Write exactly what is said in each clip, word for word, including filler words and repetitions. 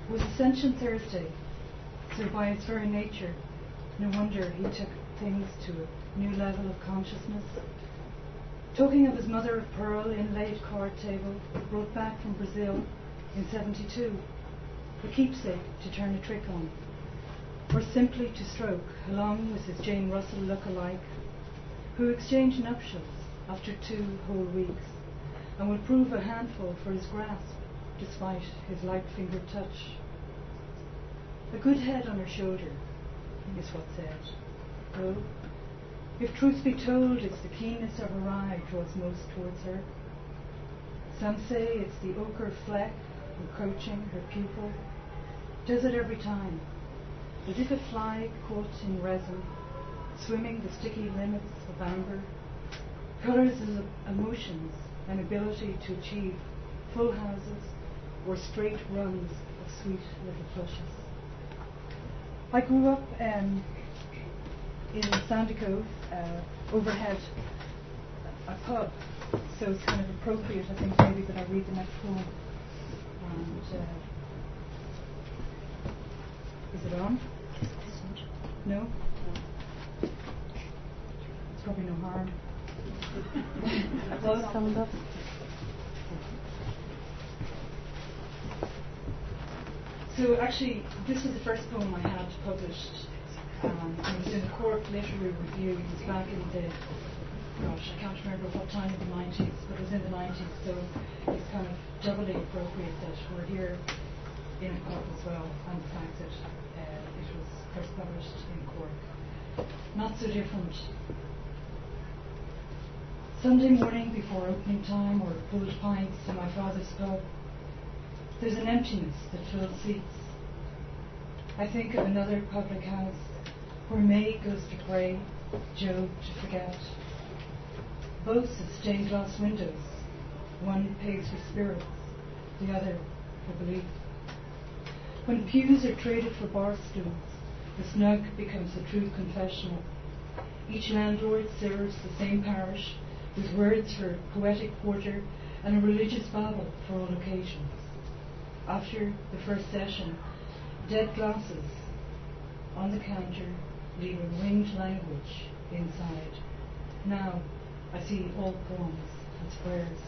was Ascension Thursday, so by its very nature, no wonder he took things to a new level of consciousness. Talking of his mother of pearl inlaid card table, brought back from Brazil in seventy-two, a keepsake to turn a trick on, or simply to stroke, along with his Jane Russell look-alike, who exchanged nuptials after two whole weeks, and will prove a handful for his grasp, despite his light-fingered touch. A good head on her shoulder, is what said. Though, if truth be told, it's the keenness of her eye draws most towards her. Some say it's the ochre fleck encroaching her pupil. Does it every time, as if a fly caught in resin, swimming the sticky limits of amber, colours as emotions and ability to achieve full houses or straight runs of sweet little flushes. I grew up um, in Sandico, uh, overhead a pub, so it's kind of appropriate, I think, maybe that I read the next poem. And uh, is it on? No? It's probably no harm. Well, summed up. So actually, this was the first poem I had published. Um, it was in the Cork Literary Review. It was back in the, gosh, I can't remember what time in the nineties, but it was in the nineties, so it's kind of doubly appropriate that we're here in a pub as well, and the fact that uh, it was first published in Cork. Not so different. Sunday morning before opening time, or pulled pints in my father's pub, there's an emptiness that fills seats. I think of another public house where May goes to pray, Job to forget. Both have stained glass windows. One pays for spirits, the other for belief. When pews are traded for bar stools, the snug becomes a true confessional. Each landlord serves the same parish with words for poetic quarter and a religious Bible for all occasions. After the first session, dead glasses on the counter leave a winged language inside. Now I see all poems as prayers.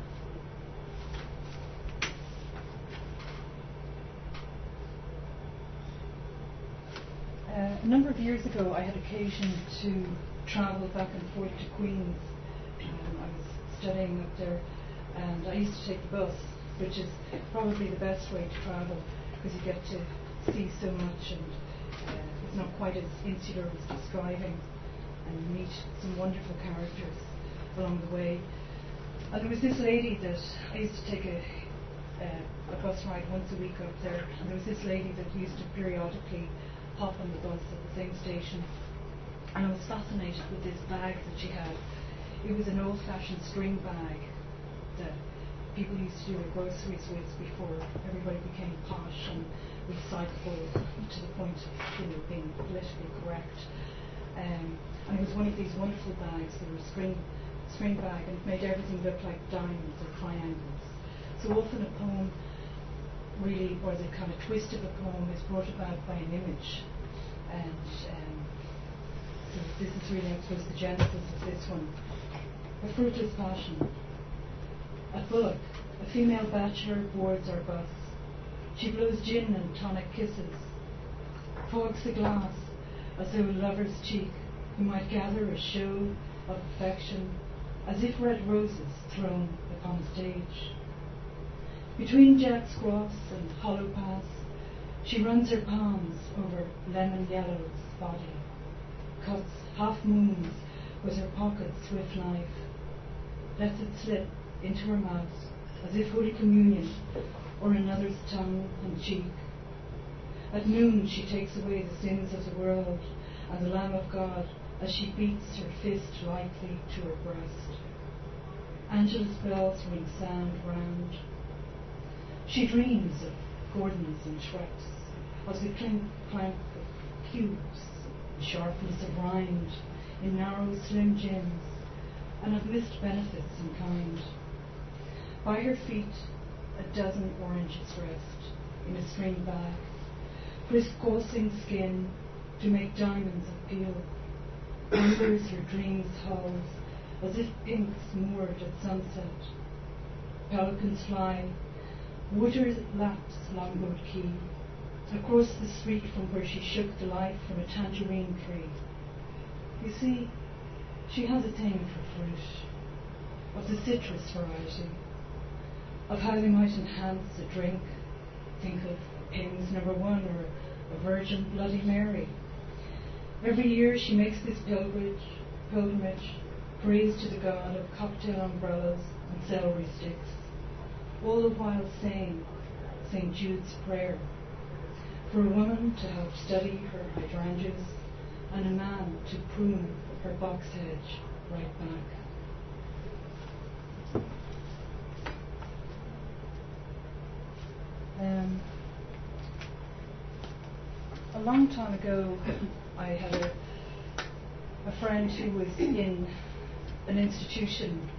Uh, a number of years ago, I had occasion to travel back and forth to Queens. Um, I was studying up there, and I used to take the bus, which is probably the best way to travel because you get to see so much, and uh, it's not quite as insular as just driving, and you meet some wonderful characters along the way. And there was this lady that I used to take a, uh, a bus ride once a week up there, and there was this lady that used to periodically hop on the bus at the same station, and I was fascinated with this bag that she had. It was an old-fashioned string bag that people used to do their groceries with before everybody became posh and recyclable to the point of, you know, being politically correct. Um, and it was one of these wonderful bags. They were a string, string bag, and it made everything look like diamonds or triangles. So often a poem really, or the kind of twist of a poem, is brought about by an image. And um, so this is really, I suppose, the genesis of this one. A fruitless passion. At Bullock, a female bachelor boards our bus. She blows gin and tonic kisses, fogs the glass as though a lover's cheek who might gather a show of affection, as if red roses thrown upon stage. Between Jack's Cross and Hollow Pass, she runs her palms over lemon yellow's body, cuts half moons with her pocket swift knife, lets it slip into her mouth as if Holy Communion or another's tongue and cheek. At noon she takes away the sins of the world and the Lamb of God as she beats her fist lightly to her breast. Angelus bells ring sound round. She dreams of Gordons and Shreks, of the clink clank of cubes, the sharpness of rind in narrow slim gins, and of missed benefits in kind. By her feet a dozen oranges rest, in a string bag, crisscrossing skin to make diamonds appeal. Embers her dreams halls, as if pinks moored at sunset. Pelicans fly, water laps Longboat Key, across the street from where she shook the life from a tangerine tree. You see, she has a thing for fruit, of the citrus variety, of how they might enhance a drink. Think of Pimm's Number One or a Virgin Bloody Mary. Every year she makes this pilgrimage, pilgrimage, praise to the god of cocktail umbrellas and celery sticks, all the while saying Saint Jude's prayer, for a woman to help study her hydrangeas and a man to prune her box hedge right back. Um, a long time ago, I had a, a friend who was in an institution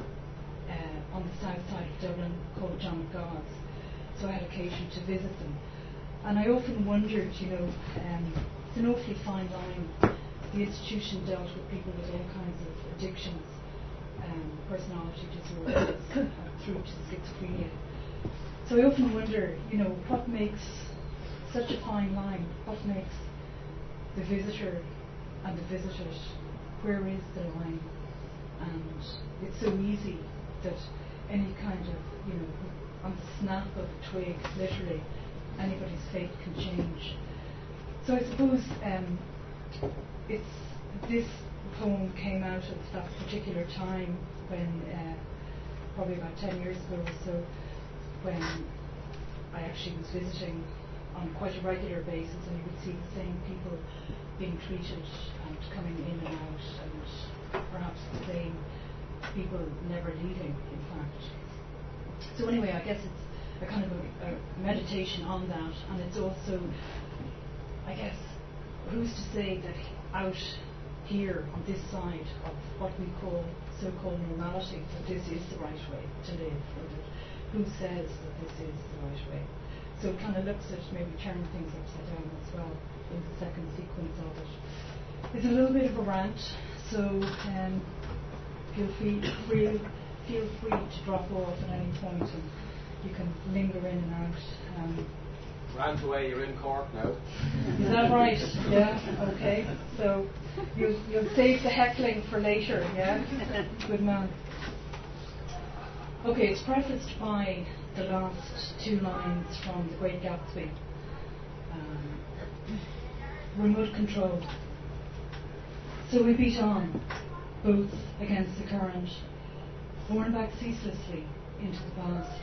uh, on the south side of Dublin called John of God's. So I had occasion to visit them. And I often wondered, you know, um, it's an awfully fine line. The institution dealt with people with all kinds of addictions, um, personality disorders, uh, through to schizophrenia. So I often wonder, you know, what makes such a fine line? What makes the visitor and the visited? Where is the line? And it's so easy that any kind of, you know, on the snap of a twig, literally, anybody's fate can change. So I suppose um, it's this poem came out of that particular time when, uh, probably about ten years ago or so, when I actually was visiting on quite a regular basis, and you would see the same people being treated and coming in and out, and perhaps the same people never leaving, in fact. So anyway, I guess it's a kind of a, a meditation on that, and it's also, I guess, who's to say that out here on this side of what we call so-called normality, that this is the right way to live, or that who says that this is the right way? So it kind of looks at maybe turning things upside down as well in the second sequence of it. It's a little bit of a rant, so um, feel free, free, feel free to drop off at any point, and you can linger in and out. Um, Rant away, you're in Cork now. Is that right? Yeah, okay. So you'll, you'll save the heckling for later, yeah? Good man. Okay, it's prefaced by the last two lines from The Great Gatsby. Um, remote control. So we beat on, both against the current, borne back ceaselessly into the past.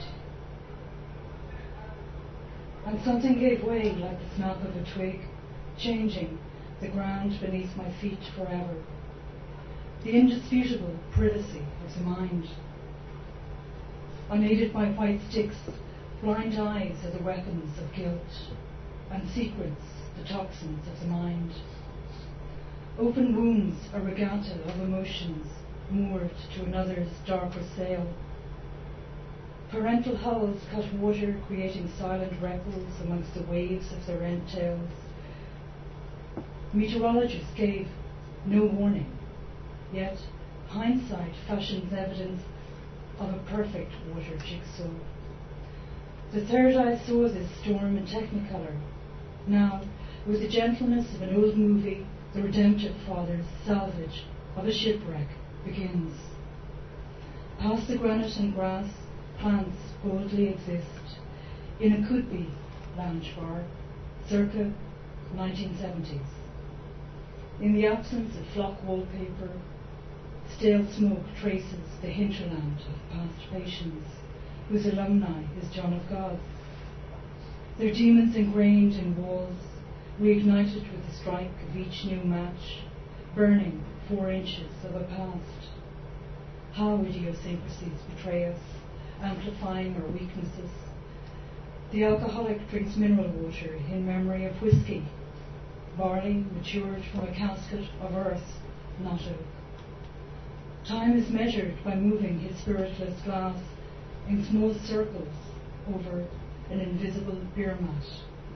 And something gave way like the snap of a twig, changing the ground beneath my feet forever. The indisputable privacy of the mind. Unaided by white sticks, blind eyes are the weapons of guilt, and secrets the toxins of the mind. Open wounds a regatta of emotions moored to another's darker sail. Parental hulls cut water, creating silent ripples amongst the waves of their rent tails. Meteorologists gave no warning, yet hindsight fashions evidence of a perfect water jigsaw. The third eye saw this storm in technicolor. Now, with the gentleness of an old movie, the redemptive father's salvage of a shipwreck begins. Past the granite and grass, plants boldly exist in a could-be lounge bar, circa nineteen seventies. In the absence of flock wallpaper, stale smoke traces the hinterland of past patients, whose alumni is John of God. Their demons ingrained in walls, reignited with the strike of each new match, burning four inches of a past. How idiosyncrasies betray us, amplifying our weaknesses. The alcoholic drinks mineral water in memory of whiskey, barley matured from a casket of earth, not oak. Time is measured by moving his spiritless glass in small circles over an invisible beer mat.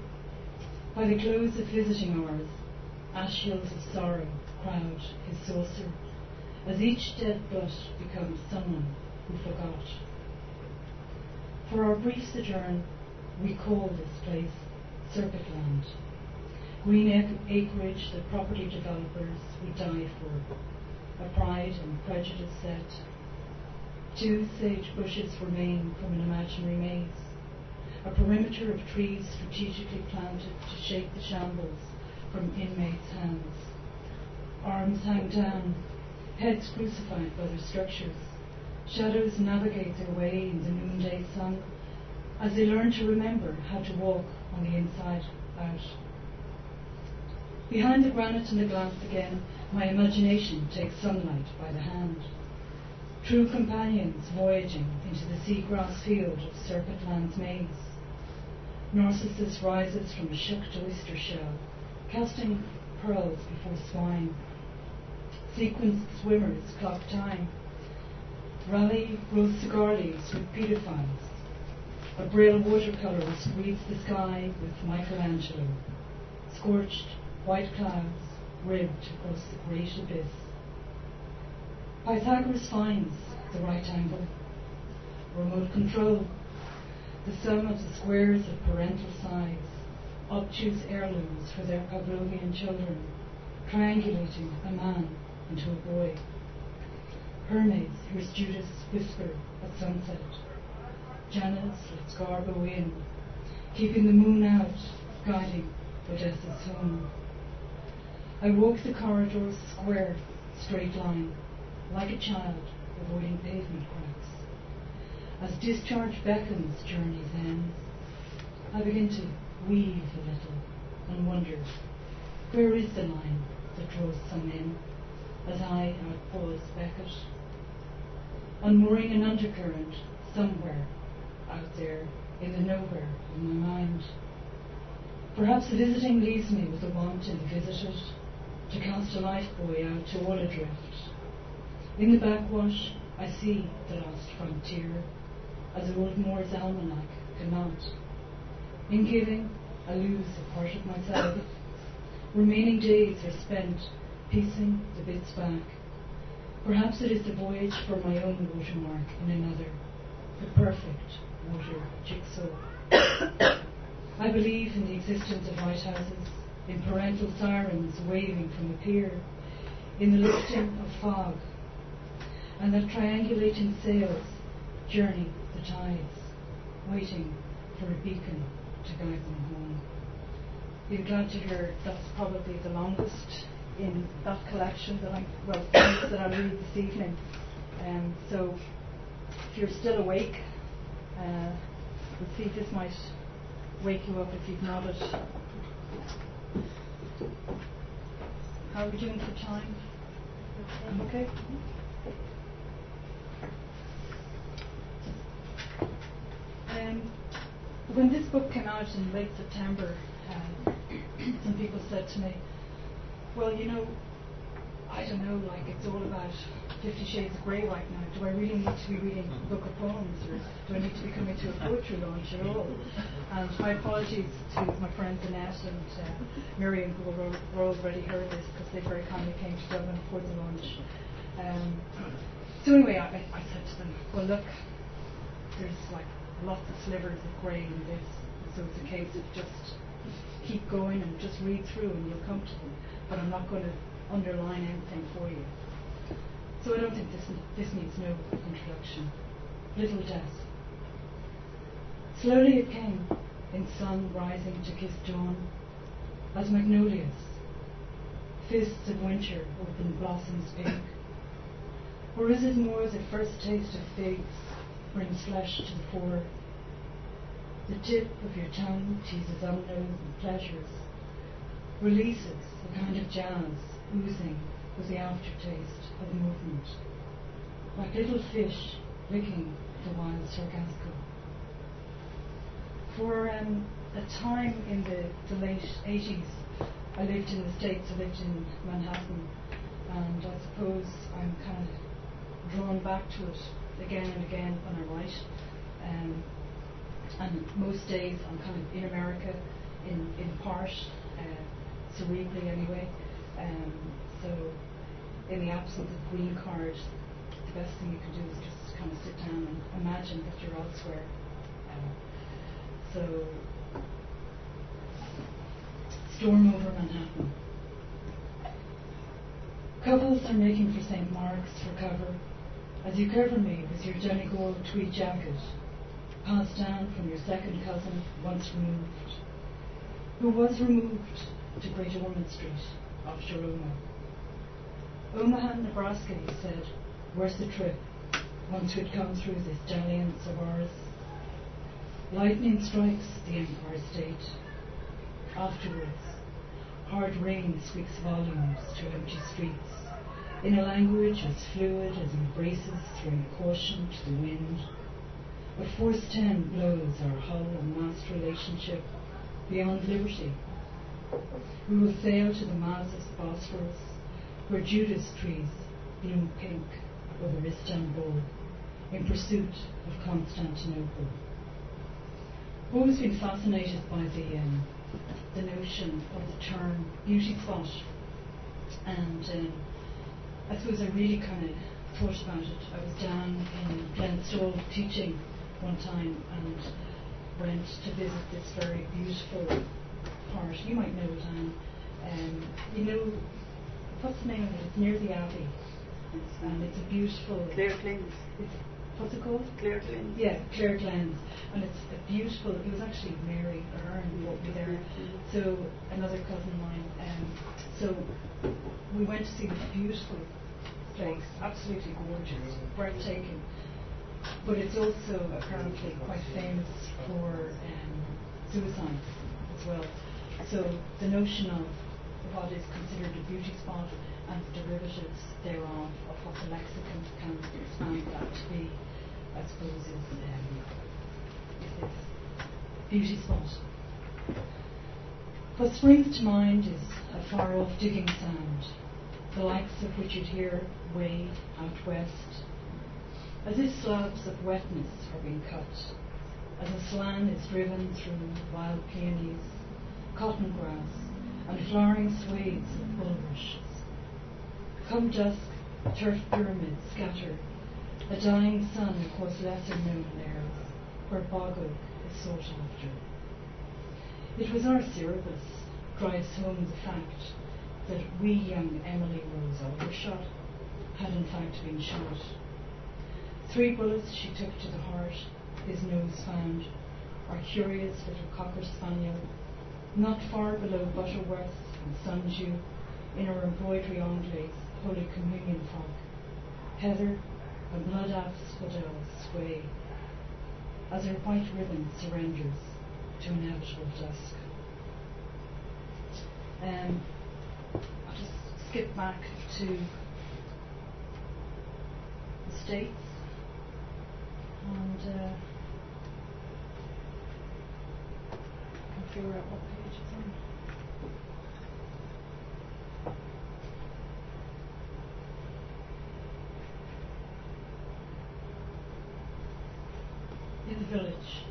By the close of visiting hours, ash hills of sorrow crowd his saucer, as each dead butt becomes someone who forgot. For our brief sojourn, we call this place Serpent Land, green ac- acreage that property developers would die for, a pride and prejudice set. Two sage bushes remain from an imaginary maze, a perimeter of trees strategically planted to shake the shambles from inmates' hands. Arms hang down, heads crucified by their structures. Shadows navigate their way in the noonday sun as they learn to remember how to walk on the inside out. Behind the granite and the glass again, my imagination takes sunlight by the hand. True companions voyaging into the seagrass field of Serpent Land's maze. Narcissus rises from a shooked oyster shell, casting pearls before swine. Sequenced swimmers clock time. Rally rose cigar leaves with pedophiles. A braille watercolourist reads the sky with Michelangelo. Scorched white clouds ribbed across the great abyss. Pythagoras finds the right angle. Remote control. The sum of the squares of parental size. Obtuse heirlooms for their Pavlovian children, triangulating a man into a boy. Hermes hears Judas whisper at sunset. Janus lets Garbo in, keeping the moon out, guiding Odessa's home. I walk the corridors square, straight line, like a child avoiding pavement cracks. As discharge beckons journey's ends, I begin to weave a little and wonder, where is the line that draws some in as I outpause Beckett? Unmooring an undercurrent somewhere out there in the nowhere of my mind. Perhaps the visiting leaves me with the want in the visited, to cast a lifebuoy out to all adrift. In the backwash I see the last frontier, as old Moore's almanac cannot. In giving, I lose a part of myself. Remaining days are spent piecing the bits back. Perhaps it is the voyage for my own watermark in another, the perfect water jigsaw. I believe in the existence of lighthouses, in parental sirens waving from a pier, in the lifting of fog, and that triangulating sails journey the tides, waiting for a beacon to guide them home. You're glad to hear that's probably the longest in that collection that I'm well that I'll read this evening. Um, so if you're still awake, uh, we'll see if this might wake you up if you've nodded. How are we doing for time? Okay. Um, when this book came out in late September, uh, some people said to me, well, you know, I don't know, like it's all about Fifty Shades of Grey right now. Do I really need to be reading a book of poems, or do I need to be coming to a poetry launch at all? And my apologies to my friends Annette and uh, Miriam, who were, were already heard this because they very kindly came to Dublin for the launch. Um, so anyway, I, I said to them, well, look, there's like lots of slivers of grey in this, so it's a case of just keep going and just read through and you'll come to them. But I'm not going to underline anything for you. So I don't think this this needs no introduction. Little Death. Slowly it came, in sun rising to kiss dawn, as magnolias, fists of winter open blossoms pink. Or is it more the first taste of figs brings flesh to the fore? The tip of your tongue teases unknown pleasures, releases a kind of jazz oozing with the aftertaste of movement, like little fish licking the wild sargasso. For um, a time in the, the late eighties, I lived in the States, I lived in Manhattan, and I suppose I'm kind of drawn back to it again and again when I write. Um, And most days I'm kind of in America, in, in part, uh, cerebrally anyway. Um, so in the absence of green card, the best thing you can do is just kind of sit down and imagine that you're elsewhere. Uh, so storm over Manhattan. Couples are making for Saint Mark's for cover, as you cover me with your Donegal tweed jacket, passed down from your second cousin, once removed, who was removed to Great Ormond Street after Oma. Omaha, Nebraska, he said, where's the trip, once we'd come through this dalliance of ours? Lightning strikes the Empire State. Afterwards, hard rain speaks volumes to empty streets, in a language as fluid as embraces throwing caution to the wind. A force ten blows our hull and mast relationship beyond liberty. We will sail to the mouths of Bosphorus, where Judas trees bloom pink over Istanbul, in pursuit of Constantinople. I've always been fascinated by the um, the notion of the term beauty spot, and um, I suppose I really kind of thought about it. I was down in Glenstal teaching one time and went to visit this very beautiful part. You might know it, Anne. Um, you know, what's the name of it? It's near the Abbey, and it's a beautiful. Clare Glens. It's, what's it called? Clare Glens. Yeah, Clare Glens, and it's a beautiful. It was actually Mary Ahern who brought me there. So another cousin of mine. Um, so we went to see this beautiful place, absolutely gorgeous, breathtaking. But it's also apparently quite famous for um, suicides as well. So the notion of what is considered a beauty spot and the derivatives thereof, of what the lexicon can expand that to be, I suppose, is, um, is this beauty spot. What springs to mind is a far-off digging sound, the likes of which you'd hear way out west, as if slabs of wetness are being cut, as a slan is driven through wild peonies, cotton grass, and flowering swathes of bulrushes. Come dusk, turf pyramids scatter, a dying sun across lesser-known layers, where bog oak is sought after. It was our Cerberus drives home the fact that wee young Emily Rose Aldershot had in fact been shot. Three bullets she took to the heart, his nose found, our curious little cocker spaniel, not far below Butterworth and Sundew, in her embroidery Anglaise Holy Communion frock. Heather and blood asphodel sway, as her white ribbon surrenders to inevitable dusk. Um, I'll just skip back to the States, and uh, I can figure out what page it's on. In the village.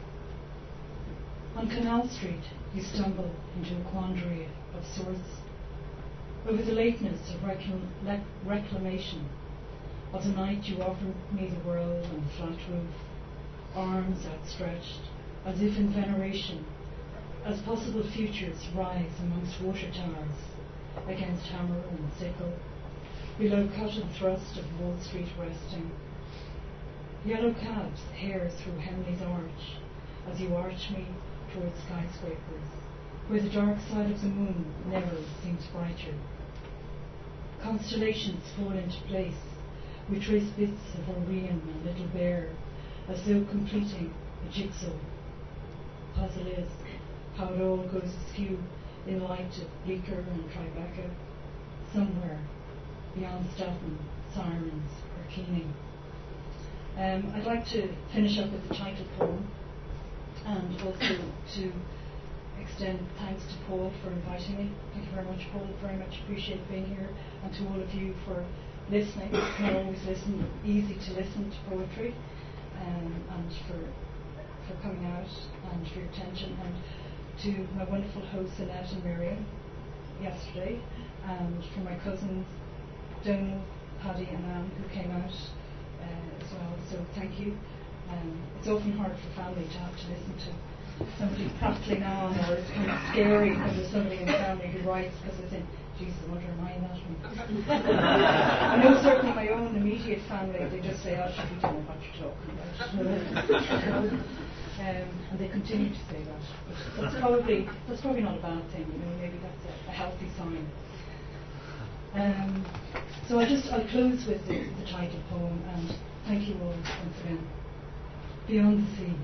On Canal Street, you stumble into a quandary of sorts over the lateness of reclam- le- reclamation of the night you offered me the world on a flat roof, arms outstretched, as if in veneration, as possible futures rise amongst water towers, against hammer and sickle, below cut and thrust of Wall Street resting. Yellow cabs hair through Henley's arch, as you arch me towards skyscrapers, where the dark side of the moon never seems brighter. Constellations fall into place. We trace bits of Orion and Little Bear, as though completing a jigsaw. Puzzle is how it all goes askew in light of Bleecker and Tribeca, somewhere beyond Staten, Sirens, or Keening. Um, I'd like to finish up with the title poem, and also to extend thanks to Paul for inviting me. Thank you very much, Paul. Very much appreciate being here, and to all of you for listening. It's not always listen, easy to listen to poetry, um, and for for coming out and for your attention, and to my wonderful hosts Annette and Miriam yesterday, and for my cousins Donal, Paddy and Anne who came out uh, as well. So thank you. Um, it's often hard for family to have to listen to somebody prattling on, or it's kind of scary when there's somebody in the family who writes, because they think, Jesus, I wonder am I that one? I know certainly my own immediate family, they just say, oh, you don't know what you're talking about. um, and they continue to say that. But that's probably that's probably not a bad thing, you know, maybe that's a, a healthy sign. Um, so I'll just I'll close with the, the title poem, and thank you all once again. Beyond the Sea.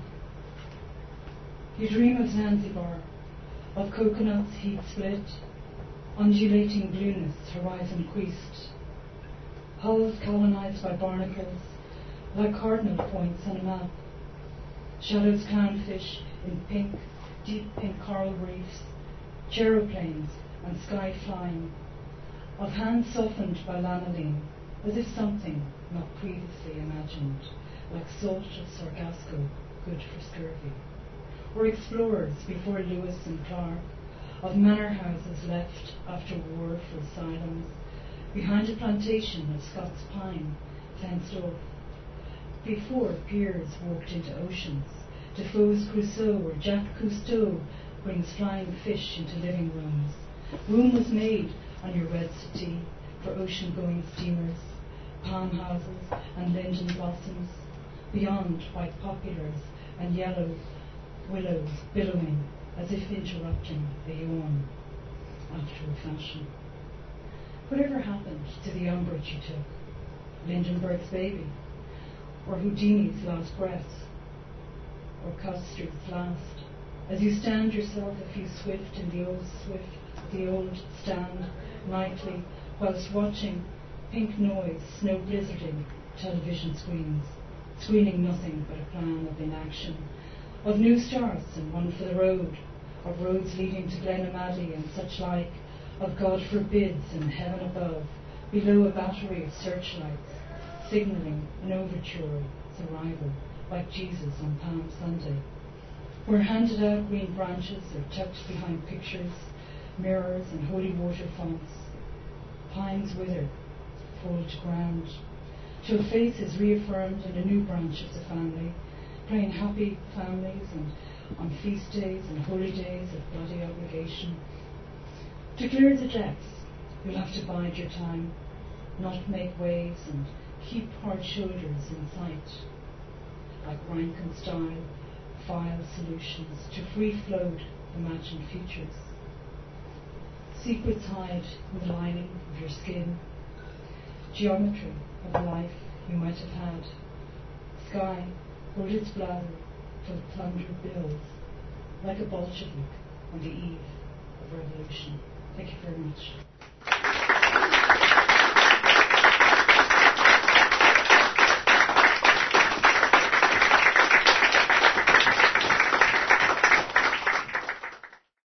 You dream of Zanzibar, of coconuts heat split, undulating blueness, horizon creased, hulls colonized by barnacles, like cardinal points on a map, shadows clownfish in pink, deep pink coral reefs, chaeroplanes and sky flying, of hands softened by lanolin, as if something not previously imagined, like salt of Sargasso, good for scurvy, or explorers before Lewis and Clark, of manor houses left after war for asylums, behind a plantation of Scots pine fenced off, before piers walked into oceans, Defoe's Crusoe or Jacques Cousteau brings flying fish into living rooms. Room was made on your red settee for ocean-going steamers, palm houses and linden blossoms, beyond white poplars and yellow willows billowing as if interrupting a yawn after a fashion. Whatever happened to the umbrage you took, Lindenberg's baby, or Houdini's last breath, or Custer's last, as you stand yourself a few swift in the old swift, the old stand nightly, whilst watching pink noise snow blizzarding television screens, screening nothing but a plan of inaction, of new starts and one for the road, of roads leading to Glenamaddy and such like, of God forbids and heaven above, below a battery of searchlights, signalling an overture's arrival, like Jesus on Palm Sunday, where handed out green branches are tucked behind pictures, mirrors and holy water fonts. Pines wither, fall to ground, till faith is reaffirmed in a new branch of the family, playing happy families and on feast days and holy days of bloody obligation. To clear the depths, you'll have to bide your time, not make waves and keep hard shoulders in sight, like Rankin-style file solutions to free-flowed imagined futures. Secrets hide in the lining of your skin, geometry of the life you might have had. Sky hold its bladder for the plundered bills, like a Bolshevik on the eve of revolution. Thank you very much.